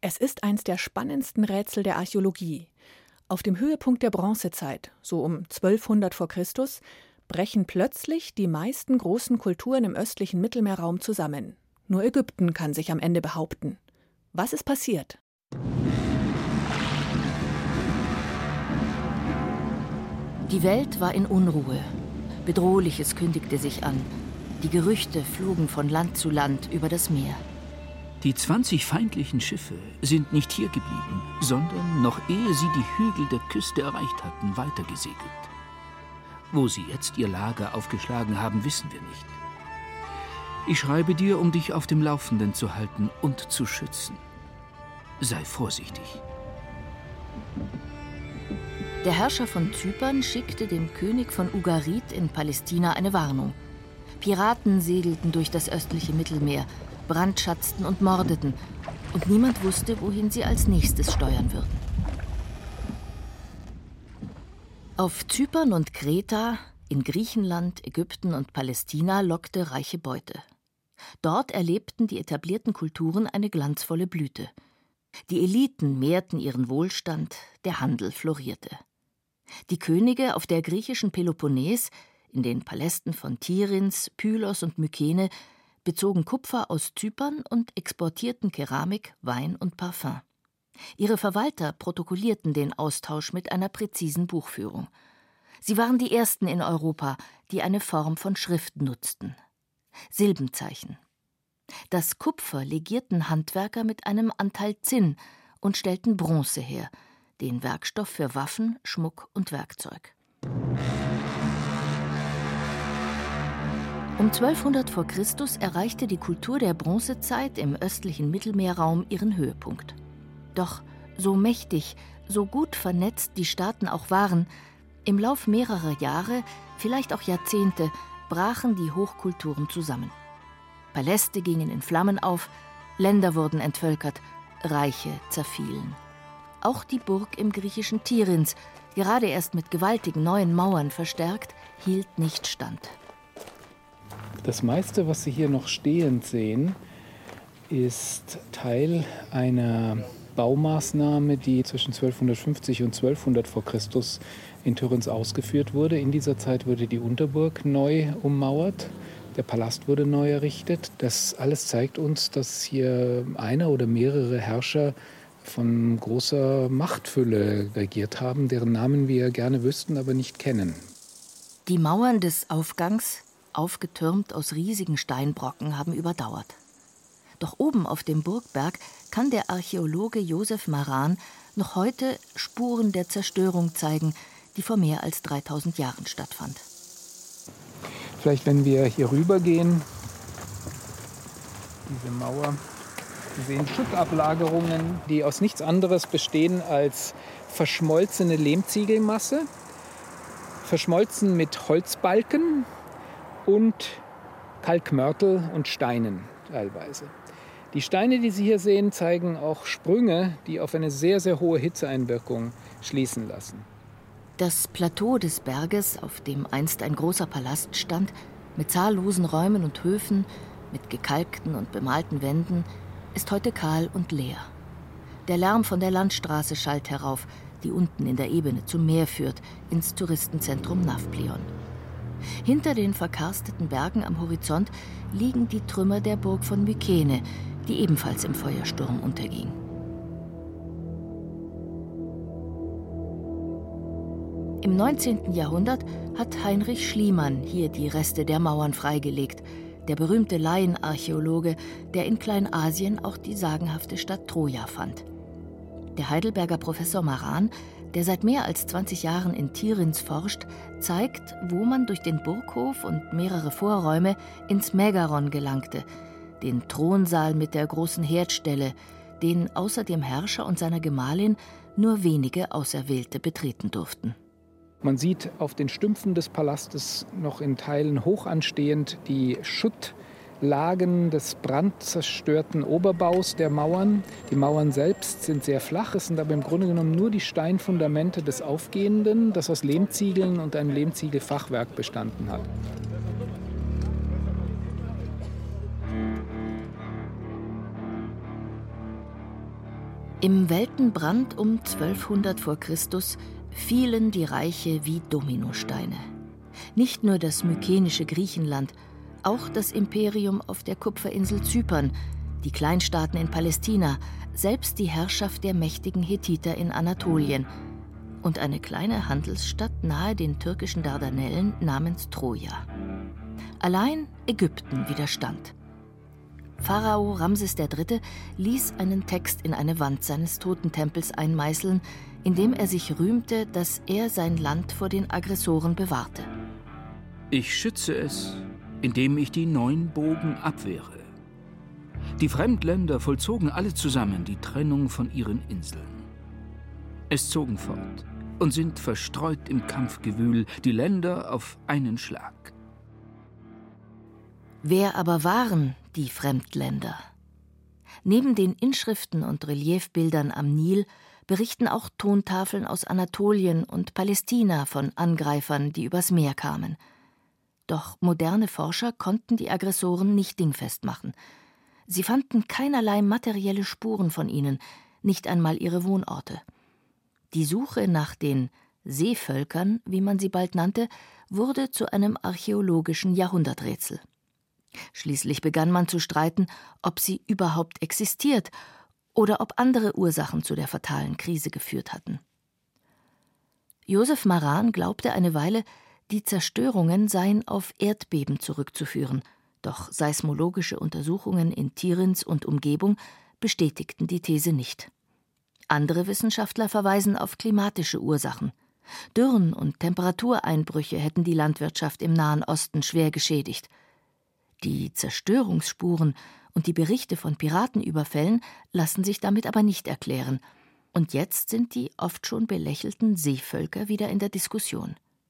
Es ist eins der spannendsten Rätsel der Archäologie. Auf dem Höhepunkt der Bronzezeit, so um 1200 vor Christus, brechen plötzlich die meisten großen Kulturen im östlichen Mittelmeerraum zusammen. Nur Ägypten kann sich am Ende behaupten. Was ist passiert? Die Welt war in Unruhe. Bedrohliches kündigte sich an. Die Gerüchte flogen von Land zu Land über das Meer. Die 20 feindlichen Schiffe sind nicht hier geblieben, sondern, noch ehe sie die Hügel der Küste erreicht hatten, weitergesegelt. Wo sie jetzt ihr Lager aufgeschlagen haben, wissen wir nicht. Ich schreibe dir, um dich auf dem Laufenden zu halten und zu schützen. Sei vorsichtig. Der Herrscher von Zypern schickte dem König von Ugarit in Palästina eine Warnung. Piraten segelten durch das östliche Mittelmeer, brandschatzten und mordeten, und niemand wusste, wohin sie als nächstes steuern würden. Auf Zypern und Kreta, in Griechenland, Ägypten und Palästina lockte reiche Beute. Dort erlebten die etablierten Kulturen eine glanzvolle Blüte. Die Eliten mehrten ihren Wohlstand, der Handel florierte. Die Könige auf der griechischen Peloponnes, in den Palästen von Tiryns, Pylos und Mykene, bezogen Kupfer aus Zypern und exportierten Keramik, Wein und Parfum. Ihre Verwalter protokollierten den Austausch mit einer präzisen Buchführung. Sie waren die ersten in Europa, die eine Form von Schrift nutzten: Silbenzeichen. Das Kupfer legierten Handwerker mit einem Anteil Zinn und stellten Bronze her, den Werkstoff für Waffen, Schmuck und Werkzeug. Um 1200 vor Christus erreichte die Kultur der Bronzezeit im östlichen Mittelmeerraum ihren Höhepunkt. Doch so mächtig, so gut vernetzt die Staaten auch waren, im Lauf mehrerer Jahre, vielleicht auch Jahrzehnte, brachen die Hochkulturen zusammen. Paläste gingen in Flammen auf, Länder wurden entvölkert, Reiche zerfielen. Auch die Burg im griechischen Tiryns, gerade erst mit gewaltigen neuen Mauern verstärkt, hielt nicht stand. Das meiste, was Sie hier noch stehend sehen, ist Teil einer Baumaßnahme, die zwischen 1250 und 1200 vor Christus in Tiryns ausgeführt wurde. In dieser Zeit wurde die Unterburg neu ummauert, der Palast wurde neu errichtet. Das alles zeigt uns, dass hier einer oder mehrere Herrscher von großer Machtfülle regiert haben, deren Namen wir gerne wüssten, aber nicht kennen. Die Mauern des Aufgangs, aufgetürmt aus riesigen Steinbrocken, haben überdauert. Doch oben auf dem Burgberg kann der Archäologe Josef Maran noch heute Spuren der Zerstörung zeigen, die vor mehr als 3000 Jahren stattfand. Vielleicht, wenn wir hier rübergehen, diese Mauer, wir sehen Schuttablagerungen, die aus nichts anderes bestehen als verschmolzene Lehmziegelmasse, verschmolzen mit Holzbalken und Kalkmörtel und Steinen teilweise. Die Steine, die Sie hier sehen, zeigen auch Sprünge, die auf eine sehr, sehr hohe Hitzeeinwirkung schließen lassen. Das Plateau des Berges, auf dem einst ein großer Palast stand, mit zahllosen Räumen und Höfen, mit gekalkten und bemalten Wänden, ist heute kahl und leer. Der Lärm von der Landstraße schallt herauf, die unten in der Ebene zum Meer führt, ins Touristenzentrum Nafplion. Hinter den verkarsteten Bergen am Horizont liegen die Trümmer der Burg von Mykene, die ebenfalls im Feuersturm unterging. Im 19. Jahrhundert hat Heinrich Schliemann hier die Reste der Mauern freigelegt, der berühmte Laienarchäologe, der in Kleinasien auch die sagenhafte Stadt Troja fand. Der Heidelberger Professor Maran, der seit mehr als 20 Jahren in Tiryns forscht, zeigt, wo man durch den Burghof und mehrere Vorräume ins Megaron gelangte, den Thronsaal mit der großen Herdstelle, den außer dem Herrscher und seiner Gemahlin nur wenige Auserwählte betreten durften. Man sieht auf den Stümpfen des Palastes noch in Teilen hoch anstehend die Schuttlagen des brandzerstörten Oberbaus der Mauern. Die Mauern selbst sind sehr flach, es sind aber im Grunde genommen nur die Steinfundamente des Aufgehenden, das aus Lehmziegeln und einem Lehmziegelfachwerk bestanden hat. Im Weltenbrand um 1200 vor Christus fielen die Reiche wie Dominosteine. Nicht nur das mykenische Griechenland, auch das Imperium auf der Kupferinsel Zypern, die Kleinstaaten in Palästina, selbst die Herrschaft der mächtigen Hethiter in Anatolien und eine kleine Handelsstadt nahe den türkischen Dardanellen namens Troja. Allein Ägypten widerstand. Pharao Ramses III. Ließ einen Text in eine Wand seines Totentempels einmeißeln, in dem er sich rühmte, dass er sein Land vor den Aggressoren bewahrte. Ich schütze es, indem ich die 9 Bogen abwehre. Die Fremdländer vollzogen alle zusammen die Trennung von ihren Inseln. Es zogen fort und sind verstreut im Kampfgewühl, die Länder auf einen Schlag. Wer aber waren die Fremdländer? Neben den Inschriften und Reliefbildern am Nil berichten auch Tontafeln aus Anatolien und Palästina von Angreifern, die übers Meer kamen. Doch moderne Forscher konnten die Aggressoren nicht dingfest machen. Sie fanden keinerlei materielle Spuren von ihnen, nicht einmal ihre Wohnorte. Die Suche nach den Seevölkern, wie man sie bald nannte, wurde zu einem archäologischen Jahrhunderträtsel. Schließlich begann man zu streiten, ob sie überhaupt existiert oder ob andere Ursachen zu der fatalen Krise geführt hatten. Josef Maran glaubte eine Weile, die Zerstörungen seien auf Erdbeben zurückzuführen, doch seismologische Untersuchungen in Tiryns und Umgebung bestätigten die These nicht. Andere Wissenschaftler verweisen auf klimatische Ursachen. Dürren und Temperatureinbrüche hätten die Landwirtschaft im Nahen Osten schwer geschädigt. Die Zerstörungsspuren und die Berichte von Piratenüberfällen lassen sich damit aber nicht erklären. Und jetzt sind die oft schon belächelten Seevölker wieder in der Diskussion.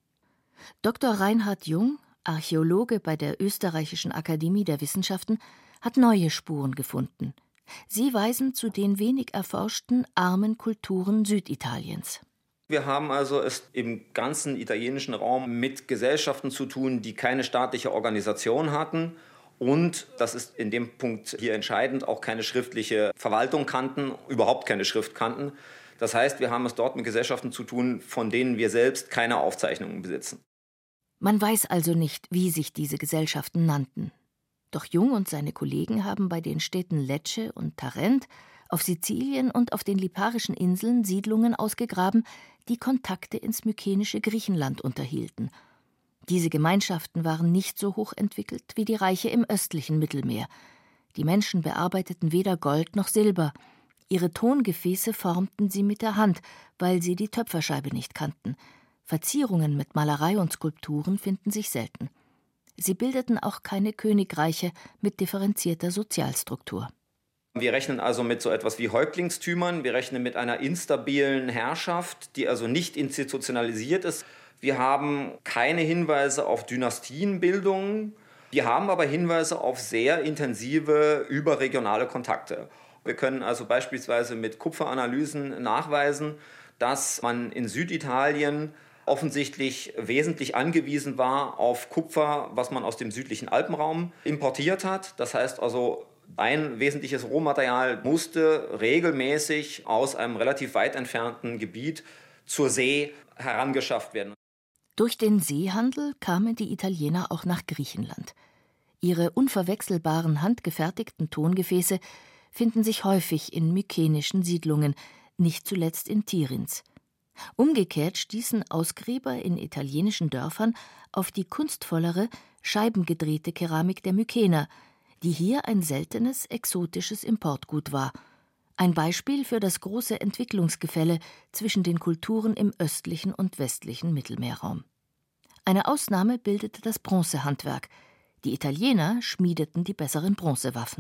Dr. Reinhard Jung, Archäologe bei der Österreichischen Akademie der Wissenschaften, hat neue Spuren gefunden. Sie weisen zu den wenig erforschten armen Kulturen Süditaliens. Wir haben also es im ganzen italienischen Raum mit Gesellschaften zu tun, die keine staatliche Organisation hatten und, das ist in dem Punkt hier entscheidend, auch keine schriftliche Verwaltung kannten, überhaupt keine Schrift kannten. Das heißt, wir haben es dort mit Gesellschaften zu tun, von denen wir selbst keine Aufzeichnungen besitzen. Man weiß also nicht, wie sich diese Gesellschaften nannten. Doch Jung und seine Kollegen haben bei den Städten Lecce und Tarent, auf Sizilien und auf den Liparischen Inseln Siedlungen ausgegraben, die Kontakte ins mykenische Griechenland unterhielten. Diese Gemeinschaften waren nicht so hoch entwickelt wie die Reiche im östlichen Mittelmeer. Die Menschen bearbeiteten weder Gold noch Silber. Ihre Tongefäße formten sie mit der Hand, weil sie die Töpferscheibe nicht kannten. Verzierungen mit Malerei und Skulpturen finden sich selten. Sie bildeten auch keine Königreiche mit differenzierter Sozialstruktur. Wir rechnen also mit so etwas wie Häuptlingstümern, wir rechnen mit einer instabilen Herrschaft, die also nicht institutionalisiert ist. Wir haben keine Hinweise auf Dynastienbildungen, wir haben aber Hinweise auf sehr intensive überregionale Kontakte. Wir können also beispielsweise mit Kupferanalysen nachweisen, dass man in Süditalien offensichtlich wesentlich angewiesen war auf Kupfer, was man aus dem südlichen Alpenraum importiert hat. Das heißt also, ein wesentliches Rohmaterial musste regelmäßig aus einem relativ weit entfernten Gebiet zur See herangeschafft werden. Durch den Seehandel kamen die Italiener auch nach Griechenland. Ihre unverwechselbaren handgefertigten Tongefäße finden sich häufig in mykenischen Siedlungen, nicht zuletzt in Tiryns. Umgekehrt stießen Ausgräber in italienischen Dörfern auf die kunstvollere, scheibengedrehte Keramik der Mykener, die hier ein seltenes, exotisches Importgut war. Ein Beispiel für das große Entwicklungsgefälle zwischen den Kulturen im östlichen und westlichen Mittelmeerraum. Eine Ausnahme bildete das Bronzehandwerk. Die Italiener schmiedeten die besseren Bronzewaffen.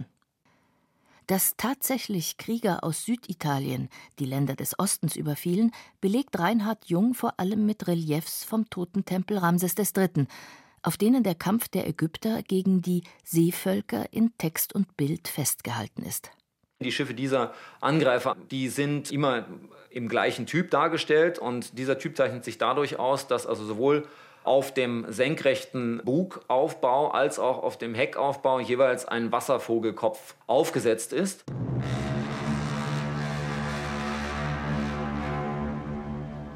Dass tatsächlich Krieger aus Süditalien die Länder des Ostens überfielen, belegt Reinhard Jung vor allem mit Reliefs vom Totentempel Ramses III., auf denen der Kampf der Ägypter gegen die Seevölker in Text und Bild festgehalten ist. Die Schiffe dieser Angreifer, die sind immer im gleichen Typ dargestellt und dieser Typ zeichnet sich dadurch aus, dass also sowohl auf dem senkrechten Bugaufbau als auch auf dem Heckaufbau jeweils ein Wasservogelkopf aufgesetzt ist.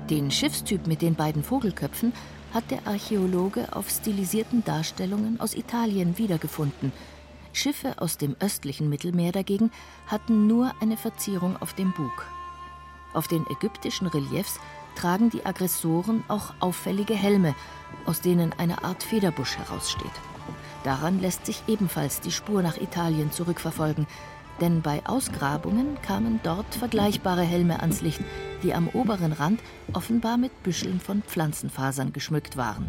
Den Schiffstyp mit den beiden Vogelköpfen hat der Archäologe auf stilisierten Darstellungen aus Italien wiedergefunden. Schiffe aus dem östlichen Mittelmeer dagegen hatten nur eine Verzierung auf dem Bug. Auf den ägyptischen Reliefs tragen die Aggressoren auch auffällige Helme, aus denen eine Art Federbusch heraussteht. Daran lässt sich ebenfalls die Spur nach Italien zurückverfolgen, denn bei Ausgrabungen kamen dort vergleichbare Helme ans Licht, die am oberen Rand offenbar mit Büscheln von Pflanzenfasern geschmückt waren.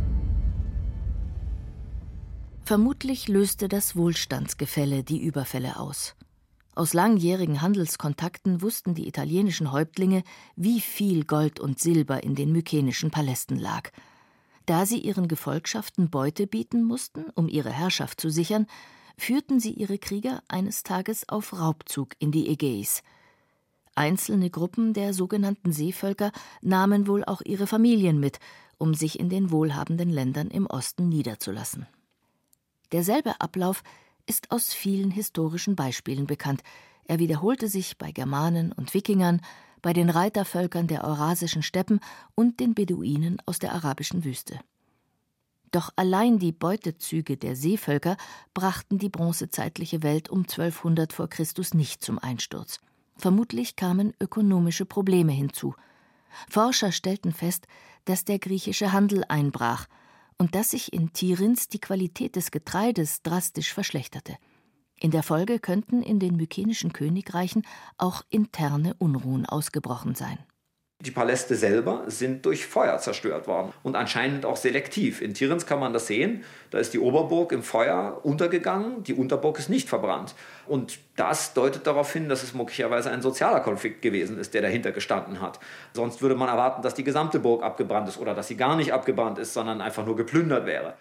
Vermutlich löste das Wohlstandsgefälle die Überfälle aus. Aus langjährigen Handelskontakten wussten die italienischen Häuptlinge, wie viel Gold und Silber in den mykenischen Palästen lag. Da sie ihren Gefolgschaften Beute bieten mussten, um ihre Herrschaft zu sichern, führten sie ihre Krieger eines Tages auf Raubzug in die Ägäis. Einzelne Gruppen der sogenannten Seevölker nahmen wohl auch ihre Familien mit, um sich in den wohlhabenden Ländern im Osten niederzulassen. Derselbe Ablauf ist aus vielen historischen Beispielen bekannt. Er wiederholte sich bei Germanen und Wikingern, bei den Reitervölkern der eurasischen Steppen und den Beduinen aus der arabischen Wüste. Doch allein die Beutezüge der Seevölker brachten die bronzezeitliche Welt um 1200 vor Christus nicht zum Einsturz. Vermutlich kamen ökonomische Probleme hinzu. Forscher stellten fest, dass der griechische Handel einbrach und dass sich in Tiryns die Qualität des Getreides drastisch verschlechterte. In der Folge könnten in den mykenischen Königreichen auch interne Unruhen ausgebrochen sein. Die Paläste selber sind durch Feuer zerstört worden und anscheinend auch selektiv. In Tiryns kann man das sehen. Da ist die Oberburg im Feuer untergegangen, die Unterburg ist nicht verbrannt. Und das deutet darauf hin, dass es möglicherweise ein sozialer Konflikt gewesen ist, der dahinter gestanden hat. Sonst würde man erwarten, dass die gesamte Burg abgebrannt ist oder dass sie gar nicht abgebrannt ist, sondern einfach nur geplündert wäre.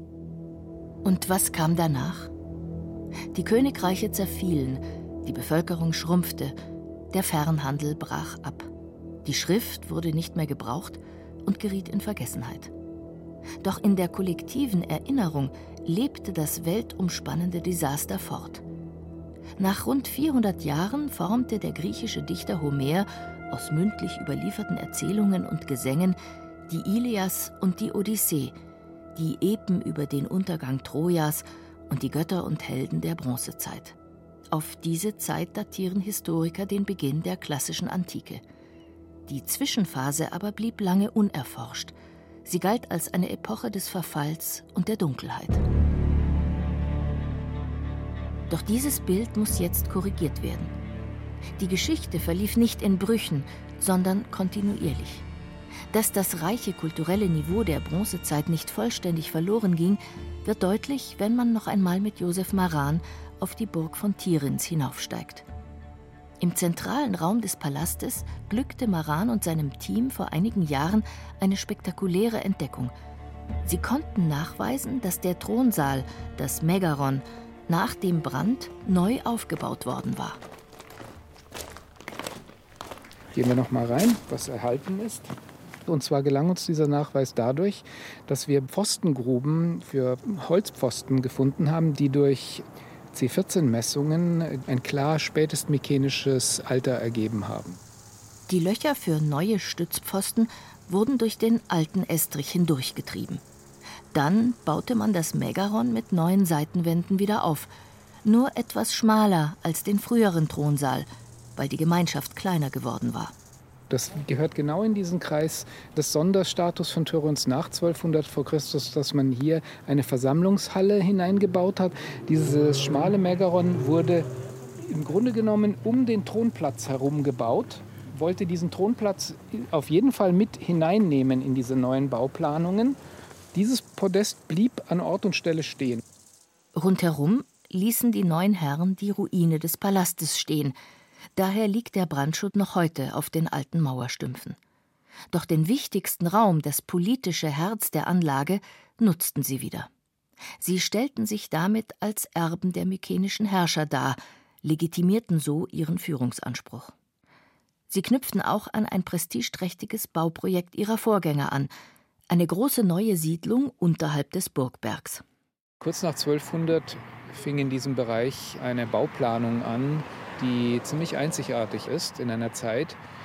Und was kam danach? Die Königreiche zerfielen, die Bevölkerung schrumpfte, der Fernhandel brach ab. Die Schrift wurde nicht mehr gebraucht und geriet in Vergessenheit. Doch in der kollektiven Erinnerung lebte das weltumspannende Desaster fort. Nach rund 400 Jahren formte der griechische Dichter Homer aus mündlich überlieferten Erzählungen und Gesängen die Ilias und die Odyssee, die Epen über den Untergang Trojas und die Götter und Helden der Bronzezeit. Auf diese Zeit datieren Historiker den Beginn der klassischen Antike. Die Zwischenphase aber blieb lange unerforscht. Sie galt als eine Epoche des Verfalls und der Dunkelheit. Doch dieses Bild muss jetzt korrigiert werden. Die Geschichte verlief nicht in Brüchen, sondern kontinuierlich. Dass das reiche kulturelle Niveau der Bronzezeit nicht vollständig verloren ging, wird deutlich, wenn man noch einmal mit Josef Maran auf die Burg von Tiryns hinaufsteigt. Im zentralen Raum des Palastes glückte Maran und seinem Team vor einigen Jahren eine spektakuläre Entdeckung. Sie konnten nachweisen, dass der Thronsaal, das Megaron, nach dem Brand neu aufgebaut worden war. Gehen wir noch mal rein, was erhalten ist. Und zwar gelang uns dieser Nachweis dadurch, dass wir Pfostengruben für Holzpfosten gefunden haben, die durch C14-Messungen ein klar spätestmykenisches Alter ergeben haben. Die Löcher für neue Stützpfosten wurden durch den alten Estrich hindurchgetrieben. Dann baute man das Megaron mit neuen Seitenwänden wieder auf, nur etwas schmaler als den früheren Thronsaal, weil die Gemeinschaft kleiner geworden war. Das gehört genau in diesen Kreis des Sonderstatus von Tiryns nach 1200 vor Christus, dass man hier eine Versammlungshalle hineingebaut hat. Dieses schmale Megaron wurde im Grunde genommen um den Thronplatz herum gebaut, wollte diesen Thronplatz auf jeden Fall mit hineinnehmen in diese neuen Bauplanungen. Dieses Podest blieb an Ort und Stelle stehen. Rundherum ließen die neuen Herren die Ruine des Palastes stehen. Daher liegt der Brandschutt noch heute auf den alten Mauerstümpfen. Doch den wichtigsten Raum, das politische Herz der Anlage, nutzten sie wieder. Sie stellten sich damit als Erben der mykenischen Herrscher dar, legitimierten so ihren Führungsanspruch. Sie knüpften auch an ein prestigeträchtiges Bauprojekt ihrer Vorgänger an, eine große neue Siedlung unterhalb des Burgbergs. Kurz nach 1200 fing in diesem Bereich eine Bauplanung an, die ziemlich einzigartig ist in einer Zeit,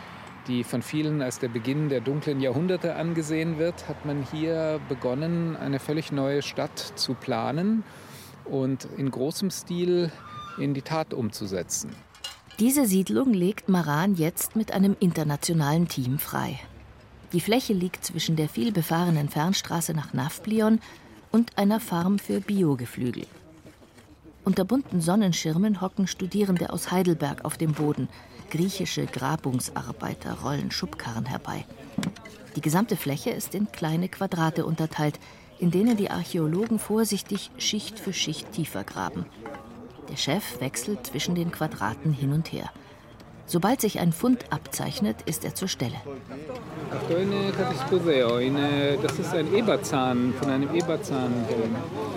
die von vielen als der Beginn der dunklen Jahrhunderte angesehen wird, hat man hier begonnen, eine völlig neue Stadt zu planen und in großem Stil in die Tat umzusetzen. Diese Siedlung legt Maran jetzt mit einem internationalen Team frei. Die Fläche liegt zwischen der vielbefahrenen Fernstraße nach Nafplion und einer Farm für Biogeflügel. Unter bunten Sonnenschirmen hocken Studierende aus Heidelberg auf dem Boden. Griechische Grabungsarbeiter rollen Schubkarren herbei. Die gesamte Fläche ist in kleine Quadrate unterteilt, in denen die Archäologen vorsichtig Schicht für Schicht tiefer graben. Der Chef wechselt zwischen den Quadraten hin und her. Sobald sich ein Fund abzeichnet, ist er zur Stelle. Das ist ein Eberzahn von einem Eberzahnhelm.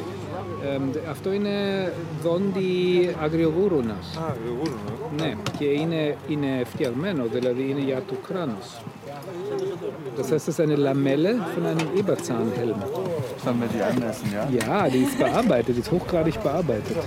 Αυτό είναι δόντι αγριογούρονας. Ναι, και είναι φτιαγμένο, δηλαδή είναι για του κράνους. Das heißt, es ist eine Lamelle von einem Eberzahnhelm. Sollen wir die anmessen, ja? Ja, die ist bearbeitet, die ist hochgradig bearbeitet.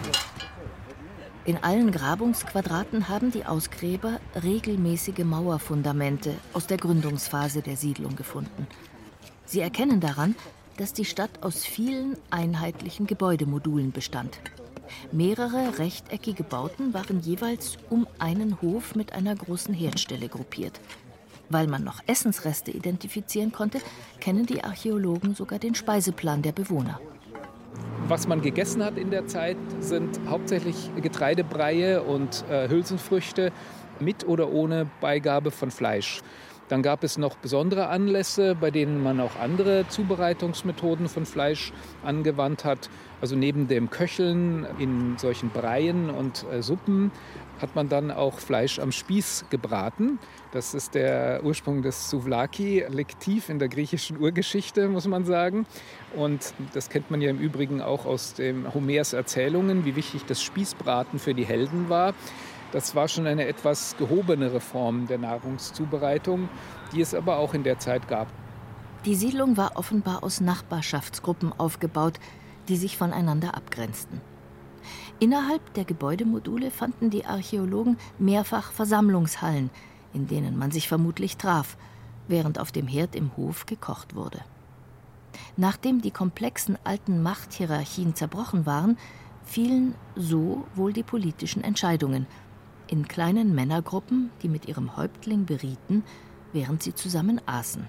In allen Grabungsquadraten haben die Ausgräber regelmäßige Mauerfundamente aus der Gründungsphase der Siedlung gefunden. Sie erkennen daran, dass die Stadt aus vielen einheitlichen Gebäudemodulen bestand. Mehrere rechteckige Bauten waren jeweils um einen Hof mit einer großen Herdstelle gruppiert. Weil man noch Essensreste identifizieren konnte, kennen die Archäologen sogar den Speiseplan der Bewohner. Was man gegessen hat in der Zeit, sind hauptsächlich Getreidebreie und Hülsenfrüchte mit oder ohne Beigabe von Fleisch. Dann gab es noch besondere Anlässe, bei denen man auch andere Zubereitungsmethoden von Fleisch angewandt hat. Also neben dem Köcheln in solchen Breien und Suppen hat man dann auch Fleisch am Spieß gebraten. Das ist der Ursprung des Souvlaki, liegt tief in der griechischen Urgeschichte, muss man sagen. Und das kennt man ja im Übrigen auch aus dem Homers Erzählungen, wie wichtig das Spießbraten für die Helden war. Das war schon eine etwas gehobenere Form der Nahrungszubereitung, die es aber auch in der Zeit gab. Die Siedlung war offenbar aus Nachbarschaftsgruppen aufgebaut, die sich voneinander abgrenzten. Innerhalb der Gebäudemodule fanden die Archäologen mehrfach Versammlungshallen, in denen man sich vermutlich traf, während auf dem Herd im Hof gekocht wurde. Nachdem die komplexen alten Machthierarchien zerbrochen waren, fielen so wohl die politischen Entscheidungen in kleinen Männergruppen, die mit ihrem Häuptling berieten, während sie zusammen aßen.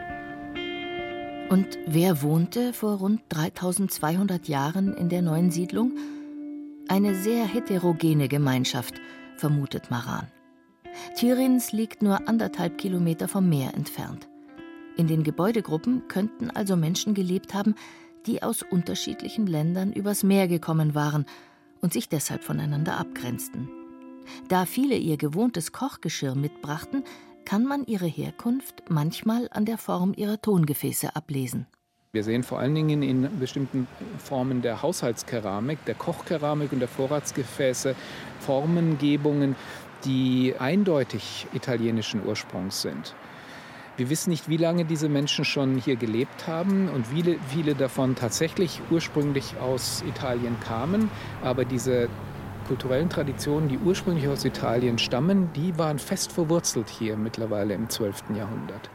Und wer wohnte vor rund 3200 Jahren in der neuen Siedlung? Eine sehr heterogene Gemeinschaft, vermutet Maran. Tiryns liegt nur 1,5 Kilometer vom Meer entfernt. In den Gebäudegruppen könnten also Menschen gelebt haben, die aus unterschiedlichen Ländern übers Meer gekommen waren und sich deshalb voneinander abgrenzten. Da viele ihr gewohntes Kochgeschirr mitbrachten, kann man ihre Herkunft manchmal an der Form ihrer Tongefäße ablesen. Wir sehen vor allen Dingen in bestimmten Formen der Haushaltskeramik, der Kochkeramik und der Vorratsgefäße Formengebungen, die eindeutig italienischen Ursprungs sind. Wir wissen nicht, wie lange diese Menschen schon hier gelebt haben und viele davon tatsächlich ursprünglich aus Italien kamen. Aber diese kulturellen Traditionen, die ursprünglich aus Italien stammen, die waren fest verwurzelt hier mittlerweile im 12. Jahrhundert.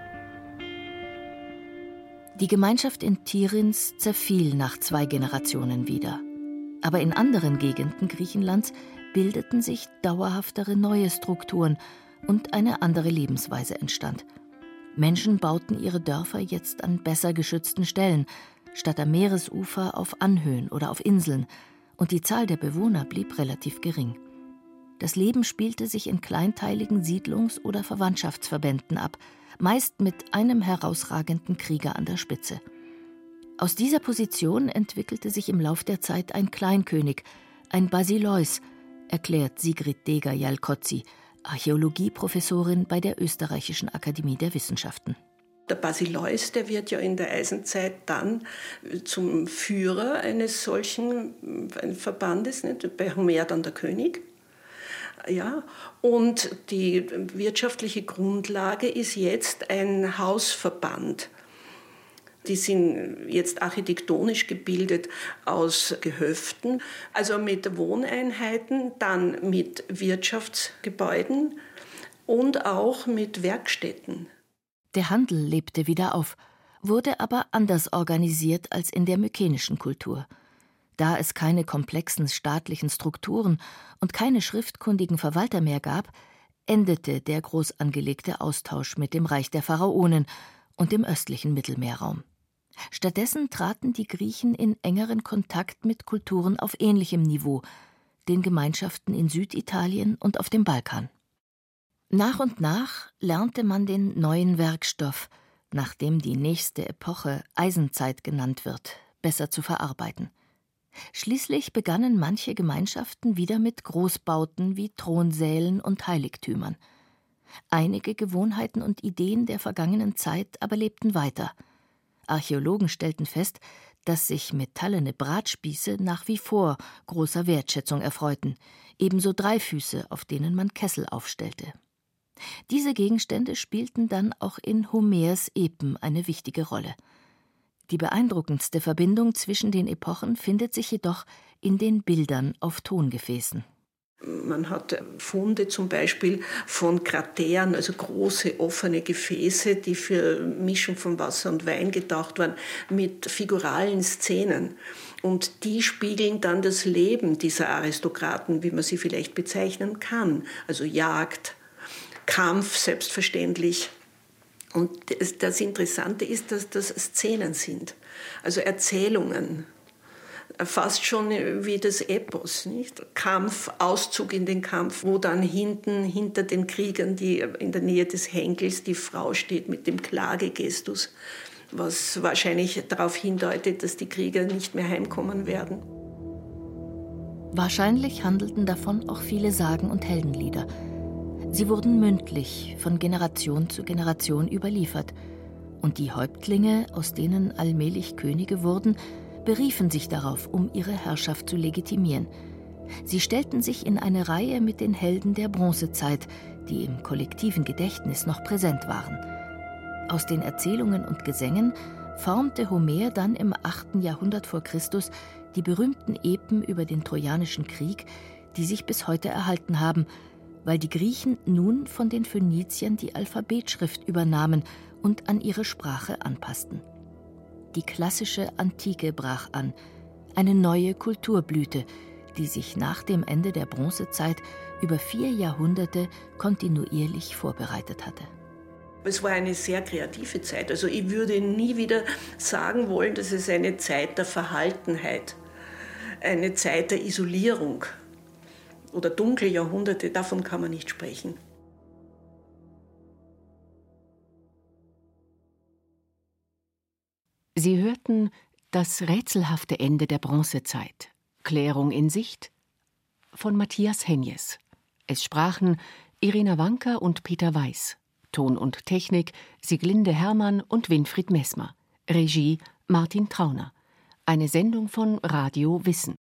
Die Gemeinschaft in Tiryns zerfiel nach 2 Generationen wieder. Aber in anderen Gegenden Griechenlands bildeten sich dauerhaftere neue Strukturen und eine andere Lebensweise entstand. Menschen bauten ihre Dörfer jetzt an besser geschützten Stellen, statt am Meeresufer auf Anhöhen oder auf Inseln, und die Zahl der Bewohner blieb relativ gering. Das Leben spielte sich in kleinteiligen Siedlungs- oder Verwandtschaftsverbänden ab, meist mit einem herausragenden Krieger an der Spitze. Aus dieser Position entwickelte sich im Lauf der Zeit ein Kleinkönig, ein Basileus, erklärt Sigrid Deger-Jalkotzi, Archäologieprofessorin bei der Österreichischen Akademie der Wissenschaften. Der Basileus, der wird ja in der Eisenzeit dann zum Führer eines solchen Verbandes, nicht? Bei Homer dann der König. Ja, und die wirtschaftliche Grundlage ist jetzt ein Hausverband. Die sind jetzt architektonisch gebildet aus Gehöften, also mit Wohneinheiten, dann mit Wirtschaftsgebäuden und auch mit Werkstätten. Der Handel lebte wieder auf, wurde aber anders organisiert als in der mykenischen Kultur. Da es keine komplexen staatlichen Strukturen und keine schriftkundigen Verwalter mehr gab, endete der groß angelegte Austausch mit dem Reich der Pharaonen und dem östlichen Mittelmeerraum. Stattdessen traten die Griechen in engeren Kontakt mit Kulturen auf ähnlichem Niveau, den Gemeinschaften in Süditalien und auf dem Balkan. Nach und nach lernte man den neuen Werkstoff, nach dem die nächste Epoche Eisenzeit genannt wird, besser zu verarbeiten. Schließlich begannen manche Gemeinschaften wieder mit Großbauten wie Thronsälen und Heiligtümern. Einige Gewohnheiten und Ideen der vergangenen Zeit aber lebten weiter. Archäologen stellten fest, dass sich metallene Bratspieße nach wie vor großer Wertschätzung erfreuten, ebenso Dreifüße, auf denen man Kessel aufstellte. Diese Gegenstände spielten dann auch in Homers Epen eine wichtige Rolle. Die beeindruckendste Verbindung zwischen den Epochen findet sich jedoch in den Bildern auf Tongefäßen. Man hat Funde zum Beispiel von Krateren, also große offene Gefäße, die für Mischung von Wasser und Wein gedacht waren, mit figuralen Szenen. Und die spiegeln dann das Leben dieser Aristokraten, wie man sie vielleicht bezeichnen kann. Also Jagd, Kampf selbstverständlich. Und das Interessante ist, dass das Szenen sind, also Erzählungen, fast schon wie das Epos, nicht? Kampf, Auszug in den Kampf, wo dann hinter den Kriegern, die in der Nähe des Henkels, die Frau steht mit dem Klagegestus, was wahrscheinlich darauf hindeutet, dass die Krieger nicht mehr heimkommen werden. Wahrscheinlich handelten davon auch viele Sagen und Heldenlieder. Sie wurden mündlich von Generation zu Generation überliefert, und die Häuptlinge, aus denen allmählich Könige wurden, beriefen sich darauf, um ihre Herrschaft zu legitimieren. Sie stellten sich in eine Reihe mit den Helden der Bronzezeit, die im kollektiven Gedächtnis noch präsent waren. Aus den Erzählungen und Gesängen formte Homer dann im 8. Jahrhundert vor Christus die berühmten Epen über den Trojanischen Krieg, die sich bis heute erhalten haben, weil die Griechen nun von den Phöniziern die Alphabetschrift übernahmen und an ihre Sprache anpassten. Die klassische Antike brach an, eine neue Kulturblüte, die sich nach dem Ende der Bronzezeit über 4 Jahrhunderte kontinuierlich vorbereitet hatte. Es war eine sehr kreative Zeit. Also ich würde nie wieder sagen wollen, dass es eine Zeit der Verhaltenheit, eine Zeit der Isolierung oder dunkle Jahrhunderte, davon kann man nicht sprechen. Sie hörten Das rätselhafte Ende der Bronzezeit. Klärung in Sicht von Matthias Henjes. Es sprachen Irina Wanka und Peter Weiß. Ton und Technik Sieglinde Hermann und Winfried Messmer. Regie Martin Trauner. Eine Sendung von Radio Wissen.